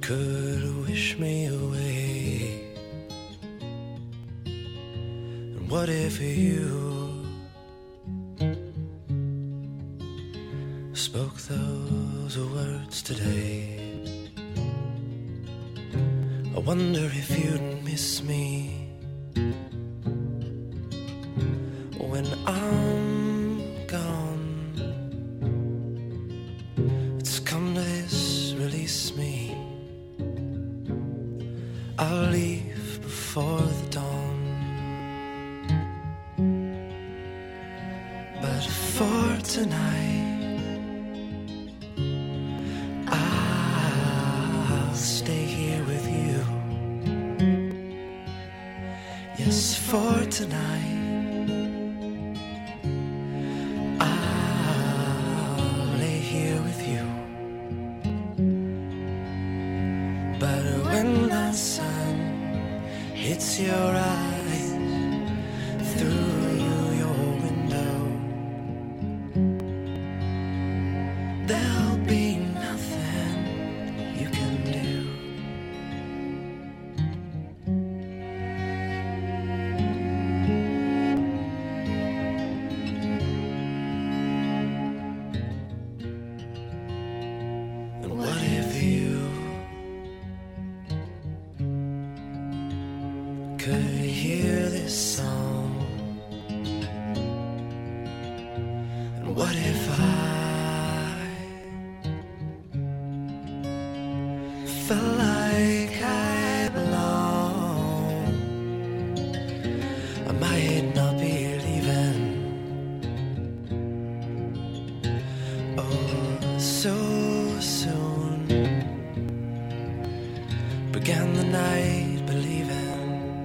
could wish me away. And what if you spoke those words today? I wonder if you'd miss me when I'm gone. It's come to this, release me. I'll leave before the dawn. But for tonight, I'll stay here with you. Yes, for tonight, I'll lay here with you. But when the sun hits your eyes through your window, there'll be nothing you can do. And what if you could hear this song? And what if I felt like I belong? I might not be leaving, oh, so soon. Began the night believing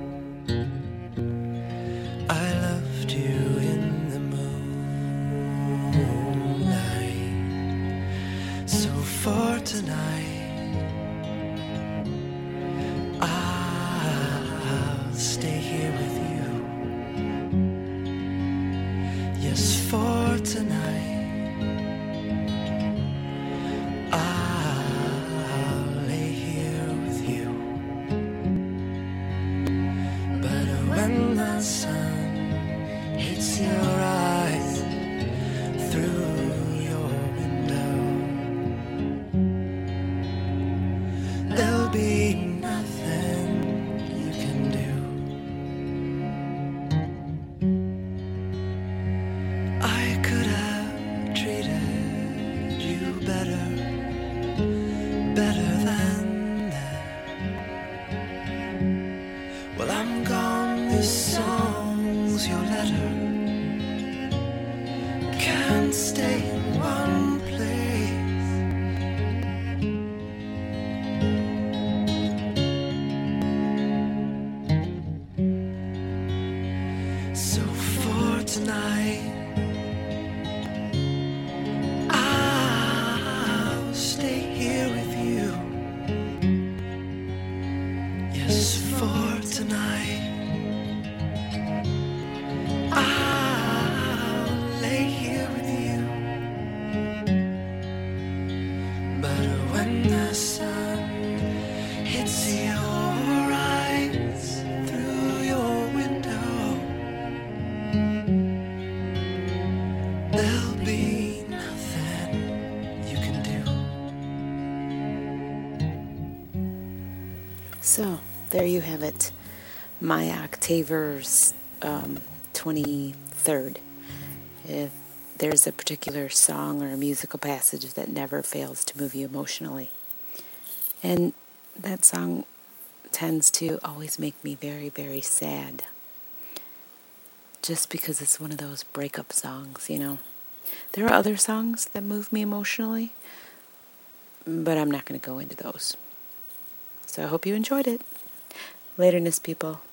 I loved you in the moonlight. So for tonight, I'll stay here with you. Yes, for tonight, I'll lay here with you. But when the sun hits your eyes through your window, there'll be nothing you can do. I could have treated you better, better than that. Well, I'm gone, this song's your letter. Can't stay in one place. So for tonight, I'll stay here with you. Yes, for tonight, I'll lay here with you. But when the sun hits your eyes through your window, there'll be nothing you can do. So, there you have it. My Octaver's 23rd. If there's a particular song or a musical passage that never fails to move you emotionally. And that song tends to always make me very, very sad. Just because it's one of those breakup songs, you know. There are other songs that move me emotionally, but I'm not going to go into those. So I hope you enjoyed it. Laterness, people.